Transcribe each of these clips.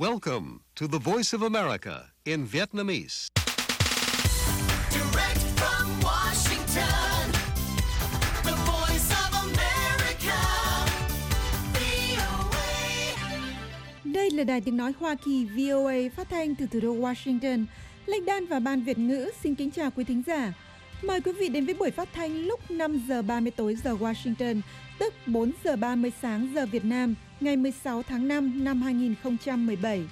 Welcome to the Voice of America in Vietnamese. Direct from Washington, the Voice of America, VOA. Đây là đài tiếng nói Hoa Kỳ VOA phát thanh từ thủ đô Washington. Lênh Đan và Ban Việt ngữ xin kính chào quý thính giả. Mời quý vị đến với buổi phát thanh lúc 5 giờ 30 tối giờ Washington, tức 4 giờ 30 sáng giờ Việt Nam, ngày 16 tháng 5 năm 2017.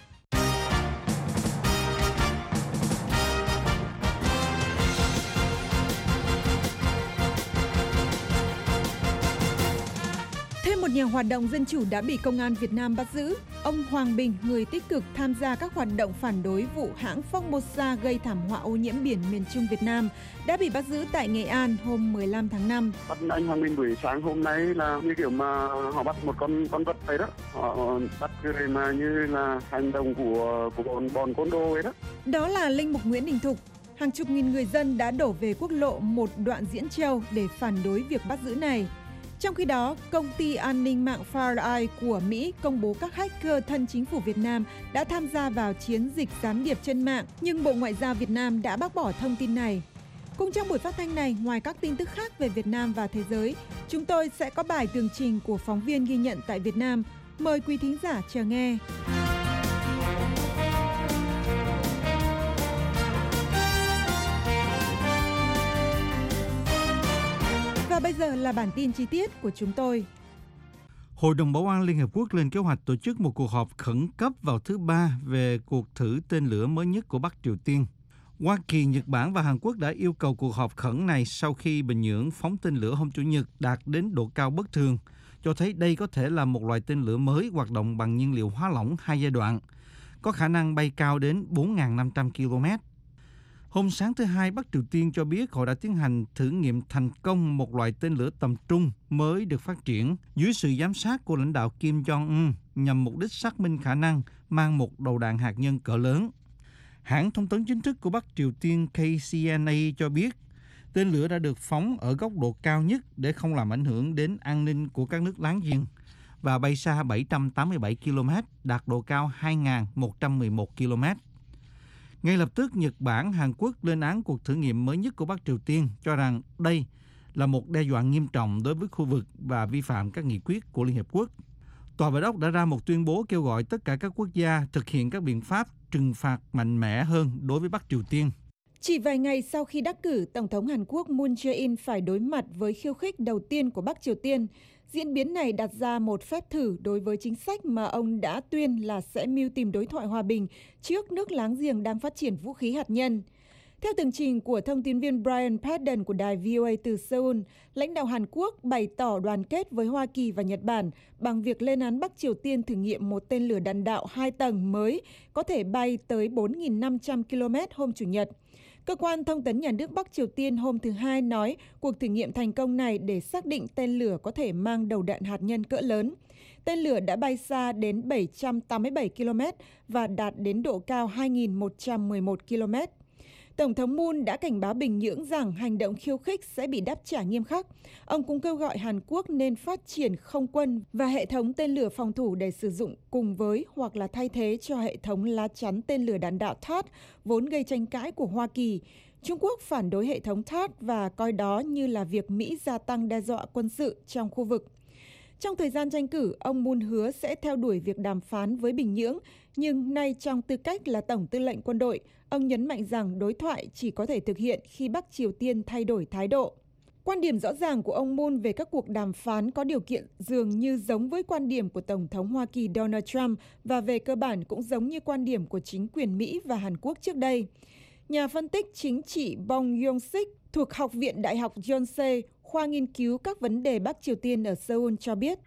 Thêm một nhà hoạt động dân chủ đã bị công an Việt Nam bắt giữ. Ông Hoàng Bình, người tích cực tham gia các hoạt động phản đối vụ hãng Formosa gây thảm họa ô nhiễm biển miền Trung Việt Nam, đã bị bắt giữ tại Nghệ An hôm 15 tháng 5. Bắt anh Hoàng Bình buổi sáng hôm nay là như kiểu mà họ bắt một con vật vậy đó. Họ bắt người mà như là hành động của bọn côn đồ vậy đó. Đó là Linh Mục Nguyễn Đình Thục. Hàng chục nghìn người dân đã đổ về quốc lộ một đoạn Diễn Châu để phản đối việc bắt giữ này. Trong khi đó, công ty an ninh mạng FireEye của Mỹ công bố các hacker thân chính phủ Việt Nam đã tham gia vào chiến dịch gián điệp trên mạng, nhưng Bộ Ngoại giao Việt Nam đã bác bỏ thông tin này. Cũng trong buổi phát thanh này, ngoài các tin tức khác về Việt Nam và thế giới, chúng tôi sẽ có bài tường trình của phóng viên ghi nhận tại Việt Nam. Mời quý thính giả chờ nghe. Và bây giờ là bản tin chi tiết của chúng tôi. Hội đồng Bảo an Liên Hợp Quốc lên kế hoạch tổ chức một cuộc họp khẩn cấp vào thứ Ba về cuộc thử tên lửa mới nhất của Bắc Triều Tiên. Hoa Kỳ, Nhật Bản và Hàn Quốc đã yêu cầu cuộc họp khẩn này sau khi Bình Nhưỡng phóng tên lửa hôm Chủ nhật đạt đến độ cao bất thường, cho thấy đây có thể là một loại tên lửa mới hoạt động bằng nhiên liệu hóa lỏng 2 giai đoạn, có khả năng bay cao đến 4.500 km. Hôm sáng thứ Hai, Bắc Triều Tiên cho biết họ đã tiến hành thử nghiệm thành công một loại tên lửa tầm trung mới được phát triển dưới sự giám sát của lãnh đạo Kim Jong-un nhằm mục đích xác minh khả năng mang một đầu đạn hạt nhân cỡ lớn. Hãng thông tấn chính thức của Bắc Triều Tiên KCNA cho biết tên lửa đã được phóng ở góc độ cao nhất để không làm ảnh hưởng đến an ninh của các nước láng giềng và bay xa 787 km, đạt độ cao 2.111 km. Ngay lập tức, Nhật Bản, Hàn Quốc lên án cuộc thử nghiệm mới nhất của Bắc Triều Tiên, cho rằng đây là một đe dọa nghiêm trọng đối với khu vực và vi phạm các nghị quyết của Liên Hợp Quốc. Tòa Bạch Ốc đã ra một tuyên bố kêu gọi tất cả các quốc gia thực hiện các biện pháp trừng phạt mạnh mẽ hơn đối với Bắc Triều Tiên. Chỉ vài ngày sau khi đắc cử, Tổng thống Hàn Quốc Moon Jae-in phải đối mặt với khiêu khích đầu tiên của Bắc Triều Tiên. Diễn biến này đặt ra một phép thử đối với chính sách mà ông đã tuyên là sẽ mưu tìm đối thoại hòa bình trước nước láng giềng đang phát triển vũ khí hạt nhân. Theo tường trình của thông tin viên Brian Padden của đài VOA từ Seoul, lãnh đạo Hàn Quốc bày tỏ đoàn kết với Hoa Kỳ và Nhật Bản bằng việc lên án Bắc Triều Tiên thử nghiệm một tên lửa đạn đạo 2 tầng mới có thể bay tới 4.500 km hôm Chủ nhật. Cơ quan thông tấn nhà nước Bắc Triều Tiên hôm thứ Hai nói cuộc thử nghiệm thành công này để xác định tên lửa có thể mang đầu đạn hạt nhân cỡ lớn. Tên lửa đã bay xa đến 787 km và đạt đến độ cao 2.111 km. Tổng thống Moon đã cảnh báo Bình Nhưỡng rằng hành động khiêu khích sẽ bị đáp trả nghiêm khắc. Ông cũng kêu gọi Hàn Quốc nên phát triển không quân và hệ thống tên lửa phòng thủ để sử dụng cùng với hoặc là thay thế cho hệ thống lá chắn tên lửa đạn đạo THAAD vốn gây tranh cãi của Hoa Kỳ. Trung Quốc phản đối hệ thống THAAD và coi đó như là việc Mỹ gia tăng đe dọa quân sự trong khu vực. Trong thời gian tranh cử, ông Moon hứa sẽ theo đuổi việc đàm phán với Bình Nhưỡng, nhưng nay trong tư cách là Tổng tư lệnh quân đội, ông nhấn mạnh rằng đối thoại chỉ có thể thực hiện khi Bắc Triều Tiên thay đổi thái độ. Quan điểm rõ ràng của ông Moon về các cuộc đàm phán có điều kiện dường như giống với quan điểm của Tổng thống Hoa Kỳ Donald Trump và về cơ bản cũng giống như quan điểm của chính quyền Mỹ và Hàn Quốc trước đây. Nhà phân tích chính trị Bong Yong-sik thuộc Học viện Đại học Yonsei, khoa nghiên cứu các vấn đề Bắc Triều Tiên ở Seoul cho biết.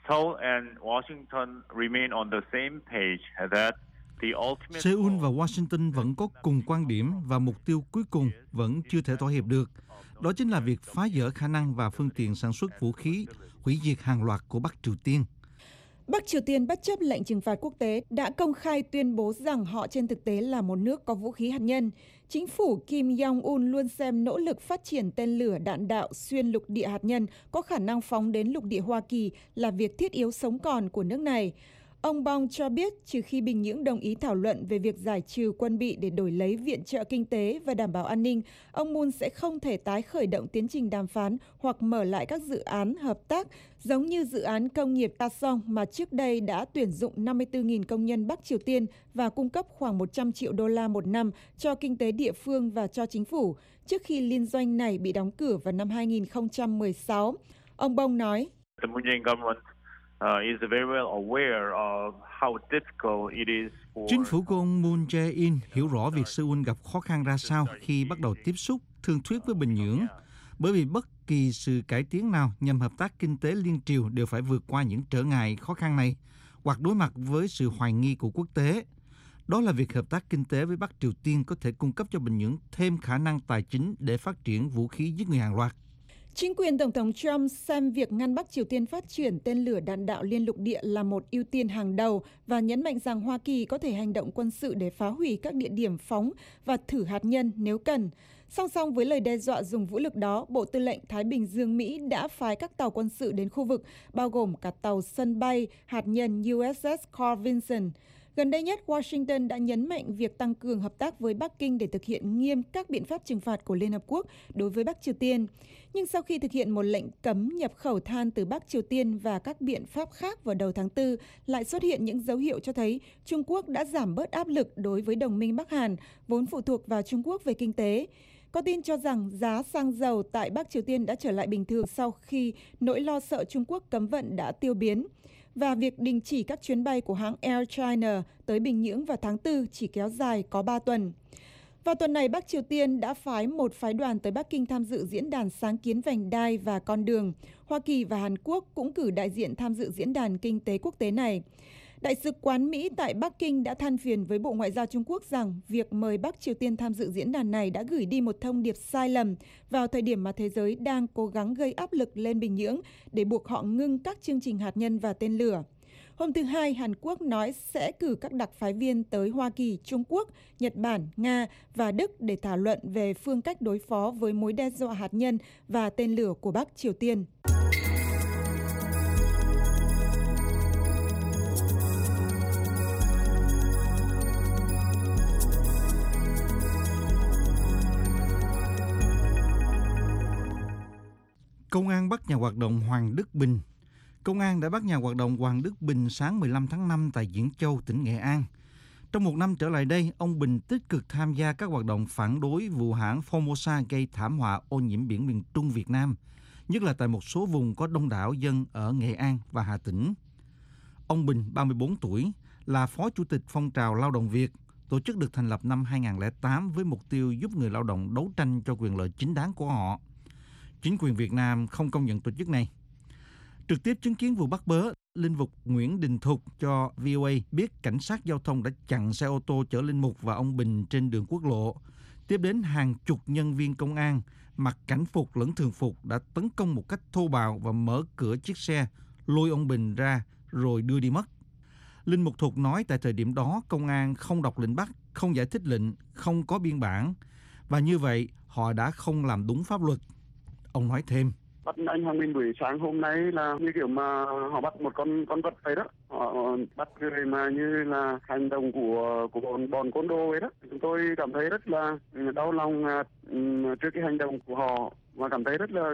Seoul và Washington vẫn có cùng quan điểm và mục tiêu cuối cùng vẫn chưa thể thỏa hiệp được. Đó chính là việc phá vỡ khả năng và phương tiện sản xuất vũ khí, hủy diệt hàng loạt của Bắc Triều Tiên. Bắc Triều Tiên bất chấp lệnh trừng phạt quốc tế đã công khai tuyên bố rằng họ trên thực tế là một nước có vũ khí hạt nhân. Chính phủ Kim Jong-un luôn xem nỗ lực phát triển tên lửa đạn đạo xuyên lục địa hạt nhân có khả năng phóng đến lục địa Hoa Kỳ là việc thiết yếu sống còn của nước này. Ông Bong cho biết trừ khi Bình Nhưỡng đồng ý thảo luận về việc giải trừ quân bị để đổi lấy viện trợ kinh tế và đảm bảo an ninh, ông Moon sẽ không thể tái khởi động tiến trình đàm phán hoặc mở lại các dự án hợp tác giống như dự án công nghiệp Kaesong mà trước đây đã tuyển dụng 54.000 công nhân Bắc Triều Tiên và cung cấp khoảng 100 triệu đô la một năm cho kinh tế địa phương và cho chính phủ, trước khi liên doanh này bị đóng cửa vào năm 2016. Ông Bong nói, chính phủ của ông Moon Jae-in hiểu rõ việc Seoul gặp khó khăn ra sao khi bắt đầu tiếp xúc, thương thuyết với Bình Nhưỡng, bởi vì bất kỳ sự cải tiến nào nhằm hợp tác kinh tế liên triều đều phải vượt qua những trở ngại khó khăn này, hoặc đối mặt với sự hoài nghi của quốc tế. Đó là việc hợp tác kinh tế với Bắc Triều Tiên có thể cung cấp cho Bình Nhưỡng thêm khả năng tài chính để phát triển vũ khí giết người hàng loạt. Chính quyền Tổng thống Trump xem việc ngăn Bắc Triều Tiên phát triển tên lửa đạn đạo liên lục địa là một ưu tiên hàng đầu và nhấn mạnh rằng Hoa Kỳ có thể hành động quân sự để phá hủy các địa điểm phóng và thử hạt nhân nếu cần. Song song với lời đe dọa dùng vũ lực đó, Bộ Tư lệnh Thái Bình Dương Mỹ đã phái các tàu quân sự đến khu vực, bao gồm cả tàu sân bay hạt nhân USS Carl Vinson. Gần đây nhất, Washington đã nhấn mạnh việc tăng cường hợp tác với Bắc Kinh để thực hiện nghiêm các biện pháp trừng phạt của Liên Hợp Quốc đối với Bắc Triều Tiên. Nhưng sau khi thực hiện một lệnh cấm nhập khẩu than từ Bắc Triều Tiên và các biện pháp khác vào đầu tháng 4, lại xuất hiện những dấu hiệu cho thấy Trung Quốc đã giảm bớt áp lực đối với đồng minh Bắc Hàn, vốn phụ thuộc vào Trung Quốc về kinh tế. Có tin cho rằng giá xăng dầu tại Bắc Triều Tiên đã trở lại bình thường sau khi nỗi lo sợ Trung Quốc cấm vận đã tiêu biến. Và việc đình chỉ các chuyến bay của hãng Air China tới Bình Nhưỡng vào tháng 4 chỉ kéo dài có 3 tuần. Vào tuần này, Bắc Triều Tiên đã phái một phái đoàn tới Bắc Kinh tham dự diễn đàn sáng kiến vành đai và con đường. Hoa Kỳ và Hàn Quốc cũng cử đại diện tham dự diễn đàn kinh tế quốc tế này. Đại sứ quán Mỹ tại Bắc Kinh đã than phiền với Bộ Ngoại giao Trung Quốc rằng việc mời Bắc Triều Tiên tham dự diễn đàn này đã gửi đi một thông điệp sai lầm vào thời điểm mà thế giới đang cố gắng gây áp lực lên Bình Nhưỡng để buộc họ ngưng các chương trình hạt nhân và tên lửa. Hôm thứ Hai, Hàn Quốc nói sẽ cử các đặc phái viên tới Hoa Kỳ, Trung Quốc, Nhật Bản, Nga và Đức để thảo luận về phương cách đối phó với mối đe dọa hạt nhân và tên lửa của Bắc Triều Tiên. Công an bắt nhà hoạt động Hoàng Đức Bình. Công an đã bắt nhà hoạt động Hoàng Đức Bình sáng 15 tháng 5 tại Diễn Châu, tỉnh Nghệ An. Trong một năm trở lại đây, ông Bình tích cực tham gia các hoạt động phản đối vụ hãng Formosa gây thảm họa ô nhiễm biển miền Trung Việt Nam, nhất là tại một số vùng có đông đảo dân ở Nghệ An và Hà Tĩnh. Ông Bình, 34 tuổi, là Phó Chủ tịch Phong trào Lao động Việt, tổ chức được thành lập năm 2008 với mục tiêu giúp người lao động đấu tranh cho quyền lợi chính đáng của họ. Chính quyền Việt Nam không công nhận tổ chức này. Trực tiếp chứng kiến vụ bắt bớ, Linh Mục Nguyễn Đình Thục cho VOA biết cảnh sát giao thông đã chặn xe ô tô chở Linh Mục và ông Bình trên đường quốc lộ. Tiếp đến hàng chục nhân viên công an mặc cảnh phục lẫn thường phục đã tấn công một cách thô bạo và mở cửa chiếc xe, lôi ông Bình ra rồi đưa đi mất. Linh Mục Thục nói tại thời điểm đó công an không đọc lệnh bắt, không giải thích lệnh, không có biên bản. Và như vậy họ đã không làm đúng pháp luật. Ông nói thêm. Bắt anh Hoàng Minh buổi sáng hôm nay là như kiểu mà họ bắt một con vật vậy đó. Họ bắt người mà như là hành động của bọn côn đồ ấy đó. Chúng tôi cảm thấy rất là đau lòng trước cái hành động của họ và cảm thấy rất là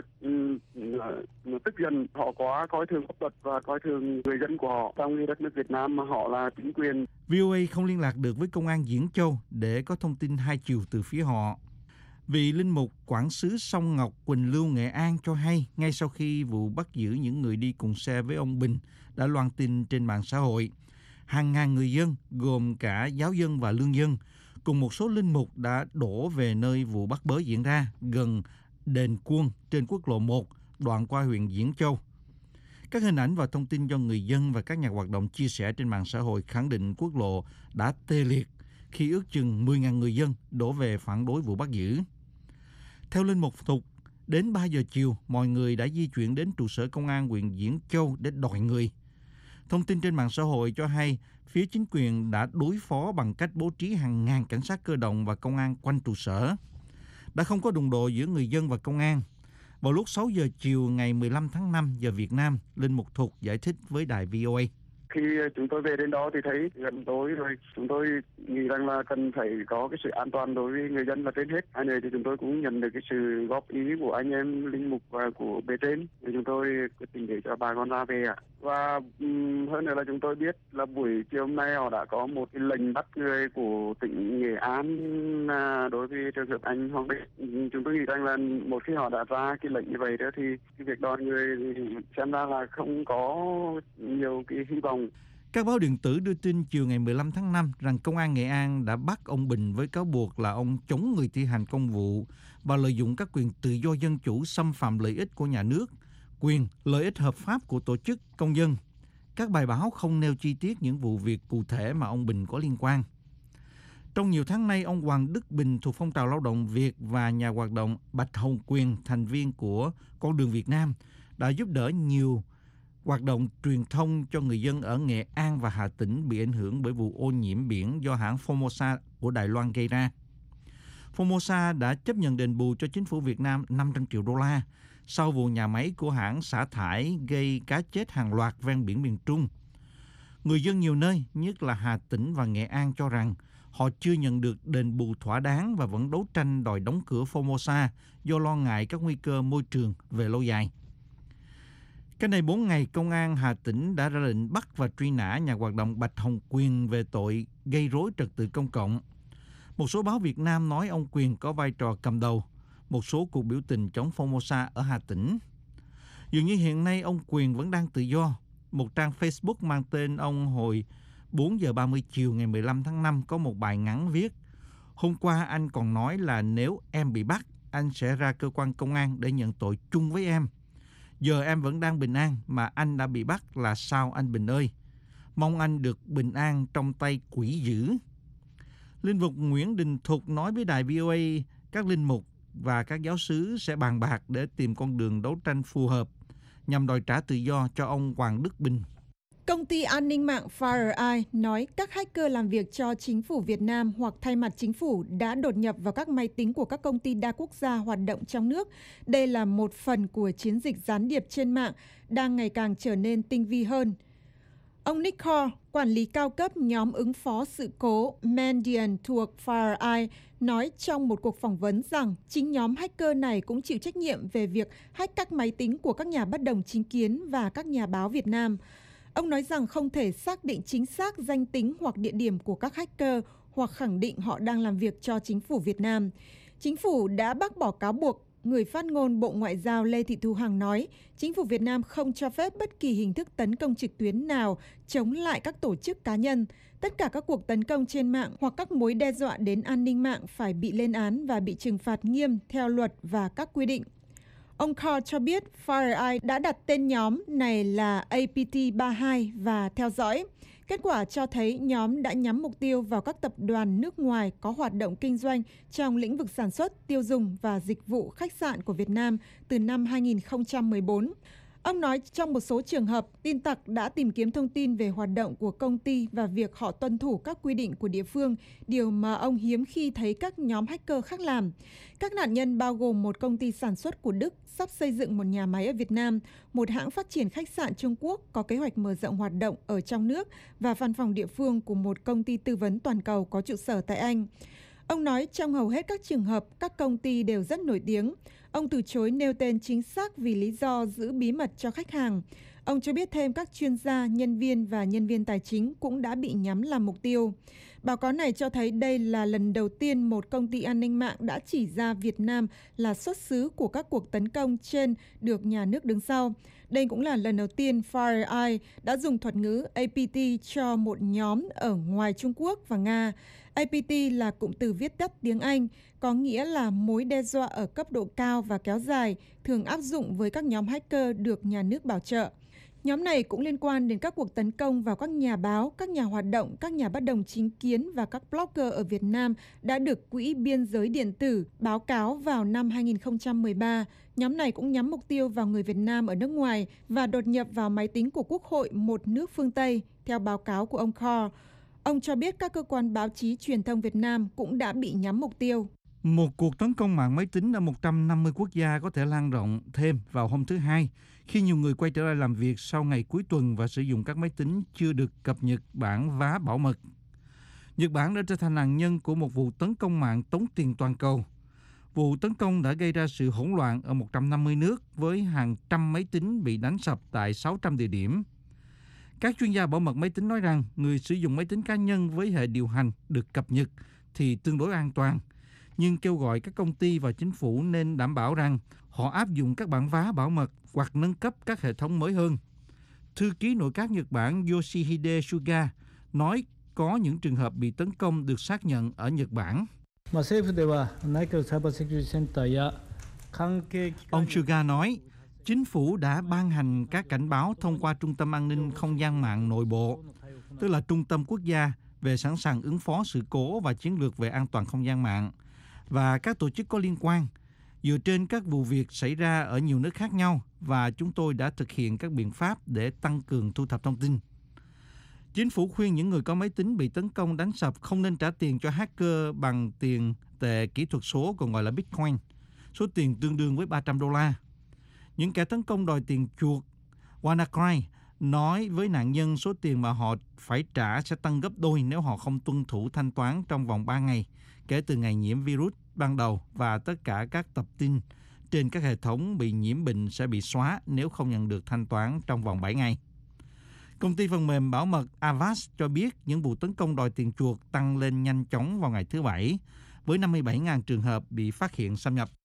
tức giận. Họ quá coi thường pháp luật và coi thường người dân của họ trong đất nước Việt Nam mà họ là chính quyền. VOA không liên lạc được với công an Diễn Châu để có thông tin hai chiều từ phía họ. Vị linh mục quản xứ Sông Ngọc, Quỳnh Lưu, Nghệ An cho hay ngay sau khi vụ bắt giữ những người đi cùng xe với ông Bình đã loan tin trên mạng xã hội, hàng ngàn người dân gồm cả giáo dân và lương dân cùng một số linh mục đã đổ về nơi vụ bắt bớ diễn ra gần đền Quân trên quốc lộ 1 đoạn qua huyện Diễn Châu. Các hình ảnh và thông tin do người dân và các nhà hoạt động chia sẻ trên mạng xã hội khẳng định quốc lộ đã tê liệt khi ước chừng 10.000 người dân đổ về phản đối vụ bắt giữ. Theo Linh Mục Thục, đến 3 giờ chiều, mọi người đã di chuyển đến trụ sở công an huyện Diễn Châu để đòi người. Thông tin trên mạng xã hội cho hay, phía chính quyền đã đối phó bằng cách bố trí hàng ngàn cảnh sát cơ động và công an quanh trụ sở. Đã không có đụng độ giữa người dân và công an. Vào lúc 6 giờ chiều ngày 15 tháng 5 giờ Việt Nam, Linh Mục Thục giải thích với đài VOA. Khi chúng tôi về đến đó thì thấy gần tối rồi, chúng tôi nghĩ rằng là cần phải có cái sự an toàn đối với người dân là trên hết. Hai nữa thì chúng tôi cũng nhận được cái sự góp ý của anh em linh mục và của bề trên, thì chúng tôi quyết định để cho bà con ra về ạ. Và hơn nữa là chúng tôi biết là buổi chiều hôm nay họ đã có một cái lệnh bắt người của tỉnh Nghệ An đối với trường hợp anh Hoàng Bình. Chúng tôi nghĩ rằng là một khi họ đã ra cái lệnh như vậy đó thì cái việc đòi người xem ra là không có nhiều cái hy vọng. Các báo điện tử đưa tin chiều ngày 15 tháng 5 rằng Công an Nghệ An đã bắt ông Bình với cáo buộc là ông chống người thi hành công vụ và lợi dụng các quyền tự do dân chủ xâm phạm lợi ích của nhà nước, quyền, lợi ích hợp pháp của tổ chức, công dân. Các bài báo không nêu chi tiết những vụ việc cụ thể mà ông Bình có liên quan. Trong nhiều tháng nay, ông Hoàng Đức Bình thuộc phong trào lao động Việt và nhà hoạt động Bạch Hồng Quyền, thành viên của Con đường Việt Nam, đã giúp đỡ nhiều hoạt động truyền thông cho người dân ở Nghệ An và Hà Tĩnh bị ảnh hưởng bởi vụ ô nhiễm biển do hãng Formosa của Đài Loan gây ra. Formosa đã chấp nhận đền bù cho chính phủ Việt Nam 500 triệu đô la sau vụ nhà máy của hãng xả thải gây cá chết hàng loạt ven biển miền Trung. Người dân nhiều nơi, nhất là Hà Tĩnh và Nghệ An cho rằng họ chưa nhận được đền bù thỏa đáng và vẫn đấu tranh đòi đóng cửa Formosa do lo ngại các nguy cơ môi trường về lâu dài. Cách đây 4 ngày, Công an Hà Tĩnh đã ra lệnh bắt và truy nã nhà hoạt động Bạch Hồng Quyền về tội gây rối trật tự công cộng. Một số báo Việt Nam nói ông Quyền có vai trò cầm đầu một số cuộc biểu tình chống Formosa ở Hà Tĩnh. Dường như hiện nay ông Quyền vẫn đang tự do. Một trang Facebook mang tên ông hồi 4 giờ 30 chiều ngày 15 tháng 5 có một bài ngắn viết: "Hôm qua anh còn nói là nếu em bị bắt, anh sẽ ra cơ quan công an để nhận tội chung với em. Giờ em vẫn đang bình an mà anh đã bị bắt là sao anh Bình ơi? Mong anh được bình an trong tay quỷ dữ." Linh mục Nguyễn Đình Thục nói với đài VOA các linh mục và các giáo xứ sẽ bàn bạc để tìm con đường đấu tranh phù hợp nhằm đòi trả tự do cho ông Hoàng Đức Bình. Công ty an ninh mạng FireEye nói các hacker làm việc cho chính phủ Việt Nam hoặc thay mặt chính phủ đã đột nhập vào các máy tính của các công ty đa quốc gia hoạt động trong nước. Đây là một phần của chiến dịch gián điệp trên mạng đang ngày càng trở nên tinh vi hơn. Ông Nick Core, quản lý cao cấp nhóm ứng phó sự cố Mandiant thuộc FireEye, nói trong một cuộc phỏng vấn rằng chính nhóm hacker này cũng chịu trách nhiệm về việc hack các máy tính của các nhà bất đồng chính kiến và các nhà báo Việt Nam. Ông nói rằng không thể xác định chính xác danh tính hoặc địa điểm của các hacker hoặc khẳng định họ đang làm việc cho chính phủ Việt Nam. Chính phủ đã bác bỏ cáo buộc. Người phát ngôn Bộ Ngoại giao Lê Thị Thu Hằng nói, chính phủ Việt Nam không cho phép bất kỳ hình thức tấn công trực tuyến nào chống lại các tổ chức cá nhân. Tất cả các cuộc tấn công trên mạng hoặc các mối đe dọa đến an ninh mạng phải bị lên án và bị trừng phạt nghiêm theo luật và các quy định. Ông Carr cho biết FireEye đã đặt tên nhóm này là APT32 và theo dõi. Kết quả cho thấy nhóm đã nhắm mục tiêu vào các tập đoàn nước ngoài có hoạt động kinh doanh trong lĩnh vực sản xuất, tiêu dùng và dịch vụ khách sạn của Việt Nam từ năm 2014. Ông nói trong một số trường hợp, tin tặc đã tìm kiếm thông tin về hoạt động của công ty và việc họ tuân thủ các quy định của địa phương, điều mà ông hiếm khi thấy các nhóm hacker khác làm. Các nạn nhân bao gồm một công ty sản xuất của Đức sắp xây dựng một nhà máy ở Việt Nam, một hãng phát triển khách sạn Trung Quốc có kế hoạch mở rộng hoạt động ở trong nước và văn phòng địa phương của một công ty tư vấn toàn cầu có trụ sở tại Anh. Ông nói trong hầu hết các trường hợp, các công ty đều rất nổi tiếng. Ông từ chối nêu tên chính xác vì lý do giữ bí mật cho khách hàng. Ông cho biết thêm các chuyên gia, nhân viên và nhân viên tài chính cũng đã bị nhắm làm mục tiêu. Báo cáo này cho thấy đây là lần đầu tiên một công ty an ninh mạng đã chỉ ra Việt Nam là xuất xứ của các cuộc tấn công trên được nhà nước đứng sau. Đây cũng là lần đầu tiên FireEye đã dùng thuật ngữ APT cho một nhóm ở ngoài Trung Quốc và Nga. APT là cụm từ viết tắt tiếng Anh, có nghĩa là mối đe dọa ở cấp độ cao và kéo dài, thường áp dụng với các nhóm hacker được nhà nước bảo trợ. Nhóm này cũng liên quan đến các cuộc tấn công vào các nhà báo, các nhà hoạt động, các nhà bất đồng chính kiến và các blogger ở Việt Nam đã được Quỹ Biên giới Điện tử báo cáo vào năm 2013. Nhóm này cũng nhắm mục tiêu vào người Việt Nam ở nước ngoài và đột nhập vào máy tính của Quốc hội một nước phương Tây, theo báo cáo của ông Carr. Ông cho biết các cơ quan báo chí truyền thông Việt Nam cũng đã bị nhắm mục tiêu. Một cuộc tấn công mạng máy tính ở 150 quốc gia có thể lan rộng thêm vào hôm thứ Hai Khi nhiều người quay trở lại làm việc sau ngày cuối tuần và sử dụng các máy tính chưa được cập nhật bản vá bảo mật. Nhật Bản đã trở thành nạn nhân của một vụ tấn công mạng tống tiền toàn cầu. Vụ tấn công đã gây ra sự hỗn loạn ở 150 nước với hàng trăm máy tính bị đánh sập tại 600 địa điểm. Các chuyên gia bảo mật máy tính nói rằng người sử dụng máy tính cá nhân với hệ điều hành được cập nhật thì tương đối an toàn, nhưng kêu gọi các công ty và chính phủ nên đảm bảo rằng họ áp dụng các bản vá bảo mật hoặc nâng cấp các hệ thống mới hơn. Thư ký nội các Nhật Bản Yoshihide Suga nói có những trường hợp bị tấn công được xác nhận ở Nhật Bản. Ông Suga nói, chính phủ đã ban hành các cảnh báo thông qua Trung tâm An ninh Không gian mạng nội bộ, tức là Trung tâm Quốc gia về sẵn sàng ứng phó sự cố và chiến lược về an toàn không gian mạng, và các tổ chức có liên quan, dựa trên các vụ việc xảy ra ở nhiều nước khác nhau, và chúng tôi đã thực hiện các biện pháp để tăng cường thu thập thông tin. Chính phủ khuyên những người có máy tính bị tấn công đánh sập không nên trả tiền cho hacker bằng tiền tệ kỹ thuật số, còn gọi là Bitcoin, số tiền tương đương với $300. Những kẻ tấn công đòi tiền chuộc. WannaCry nói với nạn nhân số tiền mà họ phải trả sẽ tăng gấp đôi nếu họ không tuân thủ thanh toán trong vòng 3 ngày kể từ ngày nhiễm virus ban đầu, và tất cả các tập tin trên các hệ thống bị nhiễm bệnh sẽ bị xóa nếu không nhận được thanh toán trong vòng 7 ngày. Công ty phần mềm bảo mật Avast cho biết những vụ tấn công đòi tiền chuộc tăng lên nhanh chóng vào ngày thứ Bảy, với 57.000 trường hợp bị phát hiện xâm nhập.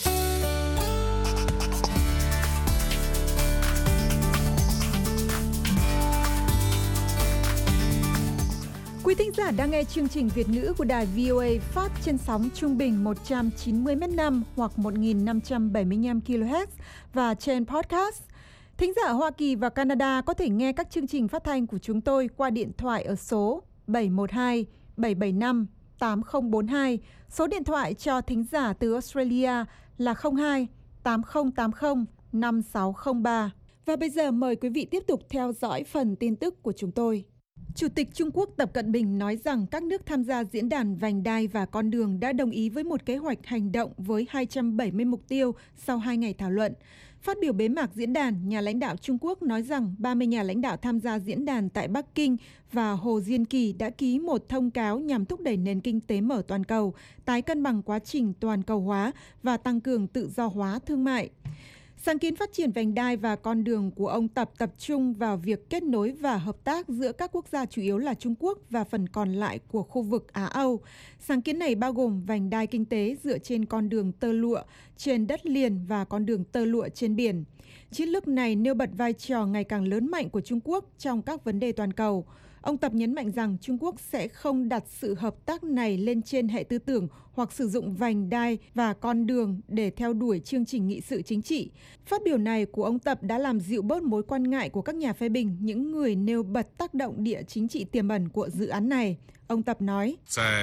Quý thính giả đang nghe chương trình Việt ngữ của đài VOA phát trên sóng trung bình 190 m/5 hoặc 1.575 kHz và trên podcast. Thính giả ở Hoa Kỳ và Canada có thể nghe các chương trình phát thanh của chúng tôi qua điện thoại ở số 712 775 8042. Số điện thoại cho thính giả từ Australia là 02 8080 5603. Và bây giờ mời quý vị tiếp tục theo dõi phần tin tức của chúng tôi. Chủ tịch Trung Quốc Tập Cận Bình nói rằng các nước tham gia diễn đàn vành đai và con đường đã đồng ý với một kế hoạch hành động với 270 mục tiêu sau 2 ngày thảo luận. Phát biểu bế mạc diễn đàn, nhà lãnh đạo Trung Quốc nói rằng 30 nhà lãnh đạo tham gia diễn đàn tại Bắc Kinh và Hồ Diên Kỳ đã ký một thông cáo nhằm thúc đẩy nền kinh tế mở toàn cầu, tái cân bằng quá trình toàn cầu hóa và tăng cường tự do hóa thương mại. Sáng kiến phát triển vành đai và con đường của ông Tập trung vào việc kết nối và hợp tác giữa các quốc gia chủ yếu là Trung Quốc và phần còn lại của khu vực Á-Âu. Sáng kiến này bao gồm vành đai kinh tế dựa trên con đường tơ lụa trên đất liền và con đường tơ lụa trên biển. Chiến lược này nêu bật vai trò ngày càng lớn mạnh của Trung Quốc trong các vấn đề toàn cầu. Ông Tập nhấn mạnh rằng Trung Quốc sẽ không đặt sự hợp tác này lên trên hệ tư tưởng hoặc sử dụng vành đai và con đường để theo đuổi chương trình nghị sự chính trị. Phát biểu này của ông Tập đã làm dịu bớt mối quan ngại của các nhà phê bình, những người nêu bật tác động địa chính trị tiềm ẩn của dự án này. Ông Tập nói,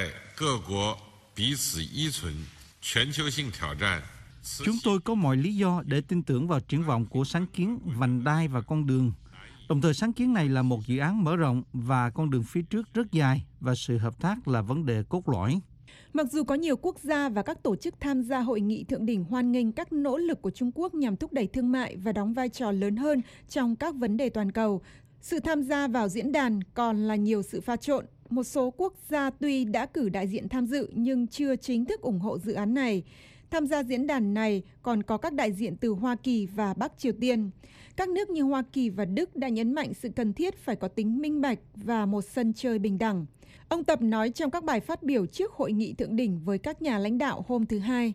chúng tôi có mọi lý do để tin tưởng vào triển vọng của sáng kiến vành đai và con đường. Đồng thời sáng kiến này là một dự án mở rộng và con đường phía trước rất dài và sự hợp tác là vấn đề cốt lõi. Mặc dù có nhiều quốc gia và các tổ chức tham gia hội nghị thượng đỉnh hoan nghênh các nỗ lực của Trung Quốc nhằm thúc đẩy thương mại và đóng vai trò lớn hơn trong các vấn đề toàn cầu, sự tham gia vào diễn đàn còn là nhiều sự pha trộn. Một số quốc gia tuy đã cử đại diện tham dự nhưng chưa chính thức ủng hộ dự án này. Tham gia diễn đàn này còn có các đại diện từ Hoa Kỳ và Bắc Triều Tiên. Các nước như Hoa Kỳ và Đức đã nhấn mạnh sự cần thiết phải có tính minh bạch và một sân chơi bình đẳng. Ông Tập nói trong các bài phát biểu trước hội nghị thượng đỉnh với các nhà lãnh đạo hôm thứ Hai.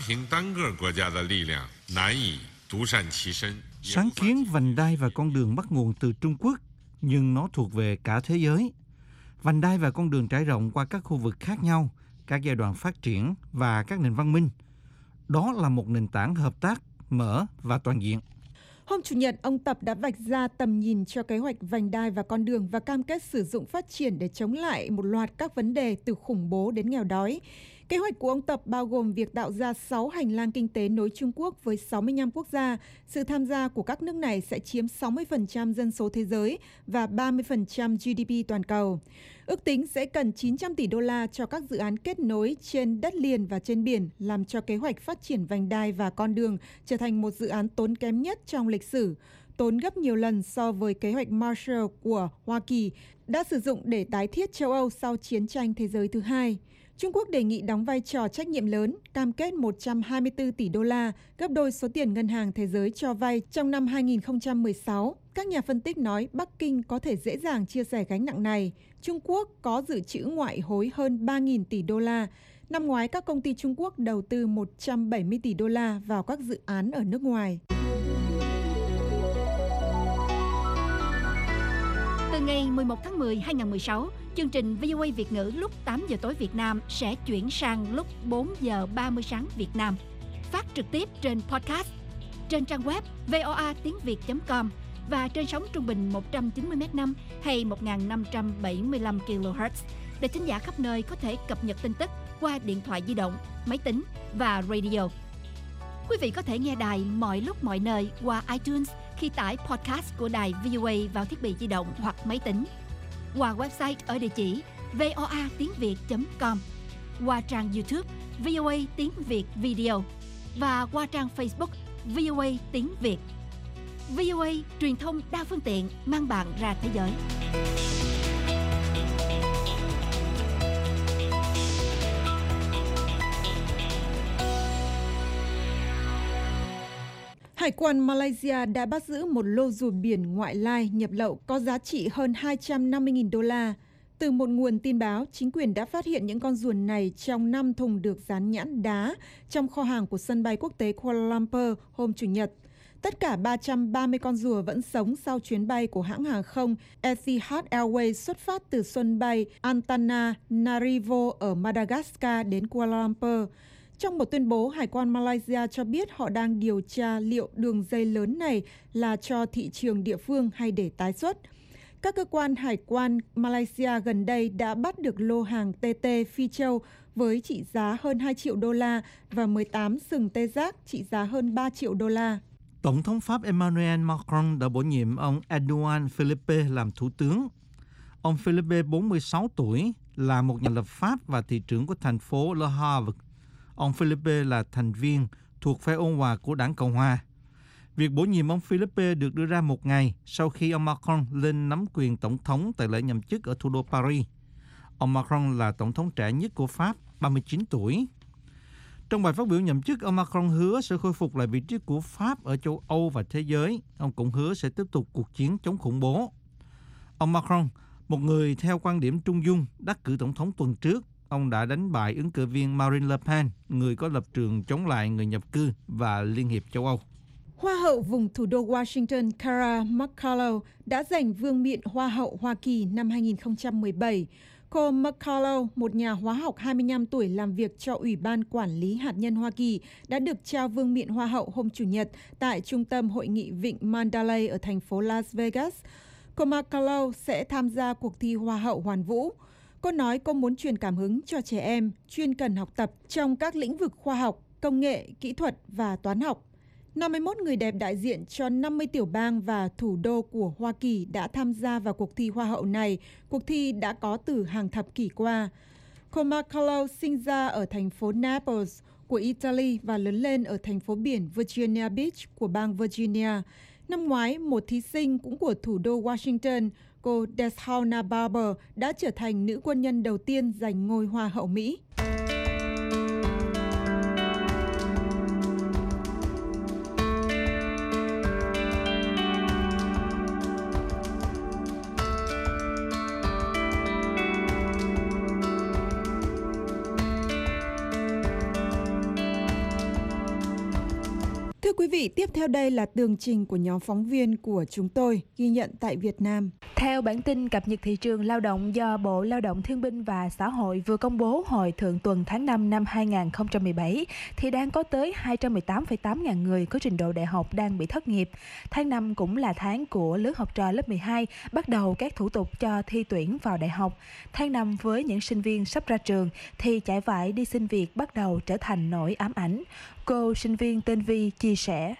Sáng kiến vành đai và con đường bắt nguồn từ Trung Quốc, nhưng nó thuộc về cả thế giới. Vành đai và con đường trải rộng qua các khu vực khác nhau, các giai đoạn phát triển và các nền văn minh. Đó là một nền tảng hợp tác, mở và toàn diện. Hôm Chủ nhật, ông Tập đã vạch ra tầm nhìn cho kế hoạch vành đai và con đường và cam kết sử dụng phát triển để chống lại một loạt các vấn đề từ khủng bố đến nghèo đói. Kế hoạch của ông Tập bao gồm việc tạo ra 6 hành lang kinh tế nối Trung Quốc với 65 quốc gia. Sự tham gia của các nước này sẽ chiếm 60% dân số thế giới và 30% GDP toàn cầu. Ước tính sẽ cần 900 tỷ đô la cho các dự án kết nối trên đất liền và trên biển, làm cho kế hoạch phát triển vành đai và con đường trở thành một dự án tốn kém nhất trong lịch sử, tốn gấp nhiều lần so với kế hoạch Marshall của Hoa Kỳ đã sử dụng để tái thiết châu Âu sau chiến tranh thế giới thứ hai. Trung Quốc đề nghị đóng vai trò trách nhiệm lớn, cam kết 124 tỷ đô la, gấp đôi số tiền Ngân hàng Thế giới cho vay trong năm 2016. Các nhà phân tích nói Bắc Kinh có thể dễ dàng chia sẻ gánh nặng này. Trung Quốc có dự trữ ngoại hối hơn 3.000 tỷ đô la. Năm ngoái, các công ty Trung Quốc đầu tư 170 tỷ đô la vào các dự án ở nước ngoài. Từ ngày 11 tháng 10, 2016, chương trình VOA Việt ngữ lúc 8 giờ tối Việt Nam sẽ chuyển sang lúc 4 giờ 30 sáng Việt Nam. Phát trực tiếp trên podcast, trên trang web voatínviet.com và trên sóng trung bình 190 MHz hay 1575 kHz để thính giả khắp nơi có thể cập nhật tin tức qua điện thoại di động, máy tính và radio. Quý vị có thể nghe đài mọi lúc mọi nơi qua iTunes khi tải podcast của đài VOA vào thiết bị di động hoặc máy tính, qua website ở địa chỉ voatínviet.com, qua trang YouTube VOA Tiếng Việt Video và qua trang Facebook VOA Tiếng Việt. VOA, truyền thông đa phương tiện mang bạn ra thế giới. Hải quan Malaysia đã bắt giữ một lô rùa biển ngoại lai nhập lậu có giá trị hơn 250.000 đô la. Từ một nguồn tin báo, chính quyền đã phát hiện những con rùa này trong 5 thùng được dán nhãn đá trong kho hàng của sân bay quốc tế Kuala Lumpur hôm Chủ nhật. Tất cả 330 con rùa vẫn sống sau chuyến bay của hãng hàng không Etihad Airways xuất phát từ sân bay Antananarivo ở Madagascar đến Kuala Lumpur. Trong một tuyên bố, Hải quan Malaysia cho biết họ đang điều tra liệu đường dây lớn này là cho thị trường địa phương hay để tái xuất. Các cơ quan hải quan Malaysia gần đây đã bắt được lô hàng TT Phi Châu với trị giá hơn 2 triệu đô la và 18 sừng tê giác trị giá hơn 3 triệu đô la. Tổng thống Pháp Emmanuel Macron đã bổ nhiệm ông Edouard Philippe làm thủ tướng. Ông Philippe, 46 tuổi, là một nhà lập pháp và thị trưởng của thành phố Le Havre. Ông Philippe là thành viên thuộc phe ôn hòa của đảng Cộng hòa. Việc bổ nhiệm ông Philippe được đưa ra một ngày sau khi ông Macron lên nắm quyền tổng thống tại lễ nhậm chức ở thủ đô Paris. Ông Macron là tổng thống trẻ nhất của Pháp, 39 tuổi. Trong bài phát biểu nhậm chức, ông Macron hứa sẽ khôi phục lại vị trí của Pháp ở châu Âu và thế giới. Ông cũng hứa sẽ tiếp tục cuộc chiến chống khủng bố. Ông Macron, một người theo quan điểm trung dung, đắc cử tổng thống tuần trước. Ông đã đánh bại ứng cử viên Marine Le Pen, người có lập trường chống lại người nhập cư và Liên hiệp châu Âu. Hoa hậu vùng thủ đô Washington Cara McCullough đã giành vương miện Hoa hậu Hoa Kỳ năm 2017. Cô McCullough, một nhà hóa học 25 tuổi làm việc cho Ủy ban Quản lý Hạt nhân Hoa Kỳ, đã được trao vương miện Hoa hậu hôm Chủ nhật tại Trung tâm Hội nghị Vịnh Mandalay ở thành phố Las Vegas. Cô McCullough sẽ tham gia cuộc thi Hoa hậu hoàn vũ. Cô nói cô muốn truyền cảm hứng cho trẻ em chuyên cần học tập trong các lĩnh vực khoa học, công nghệ, kỹ thuật và toán học. 51 người đẹp đại diện cho 50 tiểu bang và thủ đô của Hoa Kỳ đã tham gia vào cuộc thi Hoa hậu này. Cuộc thi đã có từ hàng thập kỷ qua. Cô McCullough sinh ra ở thành phố Naples của Italy và lớn lên ở thành phố biển Virginia Beach của bang Virginia. Năm ngoái, một thí sinh cũng của thủ đô Washington, cô Deshauna Barber, đã trở thành nữ quân nhân đầu tiên giành ngôi Hoa hậu Mỹ. Thưa quý vị, tiếp theo đây là tường trình của nhóm phóng viên của chúng tôi ghi nhận tại Việt Nam. Theo bản tin cập nhật thị trường lao động do Bộ Lao động Thương binh và Xã hội vừa công bố hồi thượng tuần tháng 5 năm 2017, thì đang có tới 218,8 ngàn người có trình độ đại học đang bị thất nghiệp. Tháng 5 cũng là tháng của lứa học trò lớp 12 bắt đầu các thủ tục cho thi tuyển vào đại học. Tháng 5 với những sinh viên sắp ra trường thì chạy vại đi xin việc bắt đầu trở thành nỗi ám ảnh. Cô sinh viên tên Vi chia sẻ.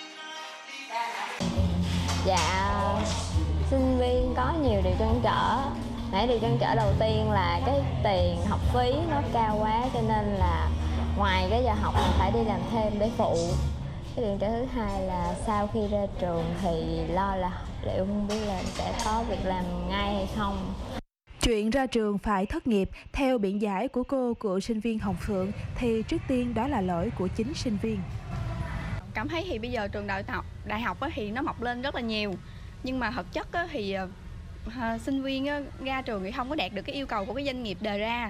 Dạ, sinh viên có nhiều điều trăn trở. Điều trăn trở đầu tiên là cái tiền học phí nó cao quá, cho nên là ngoài cái giờ học mình phải đi làm thêm để phụ. Cái điều trăn trở thứ hai là sau khi ra trường thì lo là liệu không biết là sẽ có việc làm ngay hay không. Chuyện ra trường phải thất nghiệp, theo biện giải của cô cựu sinh viên Hồng Phượng, thì trước tiên đó là lỗi của chính sinh viên. Cảm thấy thì bây giờ trường đại học thì nó mọc lên rất là nhiều, nhưng mà thực chất thì sinh viên ra trường thì không có đạt được cái yêu cầu của cái doanh nghiệp đề ra.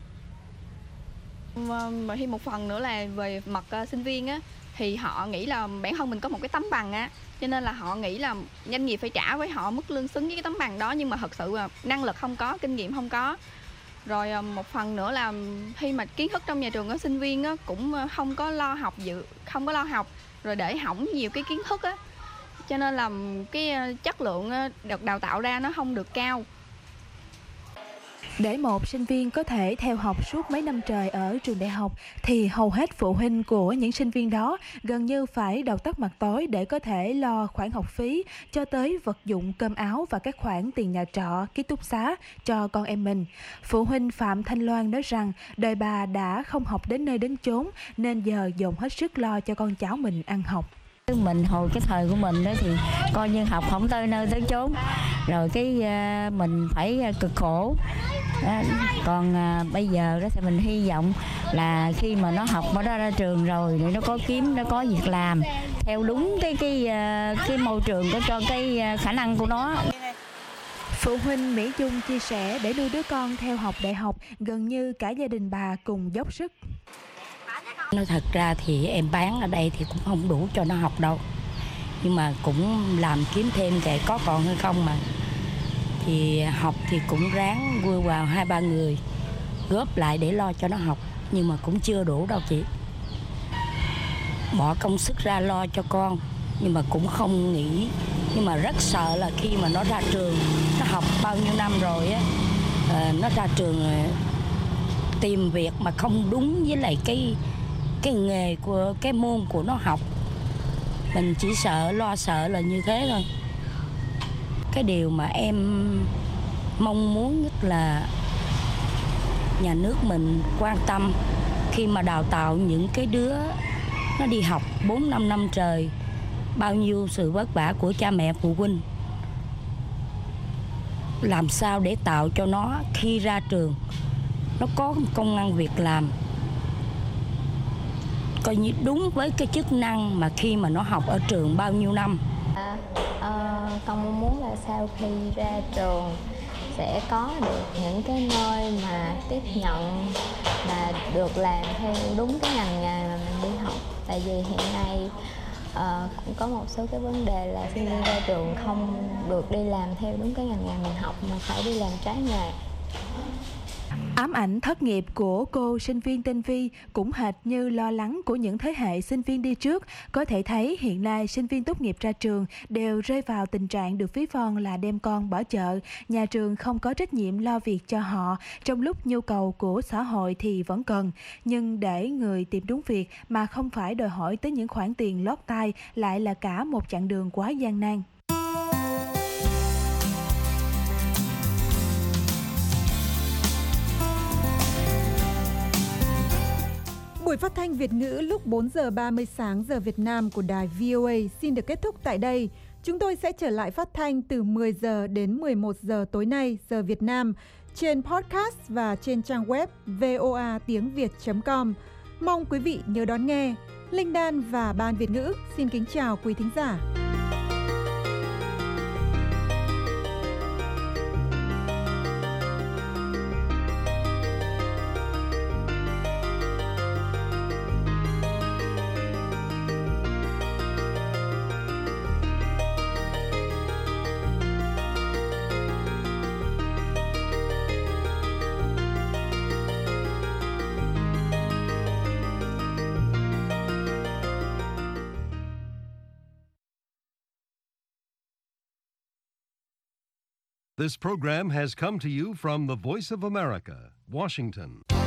Mà thêm một phần nữa là về mặt sinh viên thì họ nghĩ là bản thân mình có một cái tấm bằng cho nên là họ nghĩ là doanh nghiệp phải trả với họ mức lương xứng với cái tấm bằng đó, nhưng mà thật sự là năng lực không có, kinh nghiệm không có. Rồi một phần nữa là khi mà kiến thức trong nhà trường của sinh viên cũng không có lo học, rồi để hỏng nhiều cái kiến thức cho nên là cái chất lượng được đào tạo ra nó không được cao. Để một sinh viên có thể theo học suốt mấy năm trời ở trường đại học thì hầu hết phụ huynh của những sinh viên đó gần như phải đầu tắt mặt tối để có thể lo khoản học phí cho tới vật dụng cơm áo và các khoản tiền nhà trọ, ký túc xá cho con em mình. Phụ huynh Phạm Thanh Loan nói rằng đời bà đã không học đến nơi đến chốn nên giờ dồn hết sức lo cho con cháu mình ăn học. Mình hồi cái thời của mình đó thì coi như học không tới nơi tới chốn, rồi cái mình phải cực khổ. Còn bây giờ đó thì mình hy vọng là khi mà nó học nó ra trường rồi thì nó có việc làm theo đúng cái môi trường cho cái khả năng của nó. Phụ huynh Mỹ Dung chia sẻ để nuôi đứa con theo học đại học, gần như cả gia đình bà cùng dốc sức. Nói thật ra thì em bán ở đây thì cũng không đủ cho nó học đâu, nhưng mà cũng làm kiếm thêm kệ có còn hay không mà. Thì học thì cũng ráng vui vào 2-3 người góp lại để lo cho nó học, nhưng mà cũng chưa đủ đâu chị. Bỏ công sức ra lo cho con nhưng mà cũng không nghĩ, nhưng mà rất sợ là khi mà nó ra trường, nó học bao nhiêu năm rồi nó ra trường tìm việc mà không đúng với lại cái nghề của cái môn của nó học. Mình chỉ lo sợ là như thế thôi. Cái điều mà em mong muốn nhất là nhà nước mình quan tâm khi mà đào tạo những cái đứa nó đi học 4-5 năm trời, bao nhiêu sự vất vả của cha mẹ phụ huynh. Làm sao để tạo cho nó khi ra trường nó có công ăn việc làm, coi như đúng với cái chức năng mà khi mà nó học ở trường bao nhiêu năm. Con mong muốn là sau khi ra trường sẽ có được những cái nơi mà tiếp nhận mà được làm theo đúng cái ngành nghề mà mình đi học. Tại vì hiện nay cũng có một số cái vấn đề là sinh viên ra trường không được đi làm theo đúng cái ngành nghề mình học mà phải đi làm trái nghề. Ám ảnh thất nghiệp của cô sinh viên tên Vi cũng hệt như lo lắng của những thế hệ sinh viên đi trước. Có thể thấy hiện nay sinh viên tốt nghiệp ra trường đều rơi vào tình trạng được ví von là đem con bỏ chợ. Nhà trường không có trách nhiệm lo việc cho họ, trong lúc nhu cầu của xã hội thì vẫn cần. Nhưng để người tìm đúng việc mà không phải đòi hỏi tới những khoản tiền lót tai lại là cả một chặng đường quá gian nan. Buổi phát thanh Việt ngữ lúc 4 giờ 30 sáng giờ Việt Nam của đài VOA xin được kết thúc tại đây. Chúng tôi sẽ trở lại phát thanh từ 10 giờ đến 11 giờ tối nay giờ Việt Nam trên podcast và trên trang web voatiengviet.com. Mong quý vị nhớ đón nghe. Linh Đan và Ban Việt ngữ xin kính chào quý thính giả. This program has come to you from the Voice of America, Washington.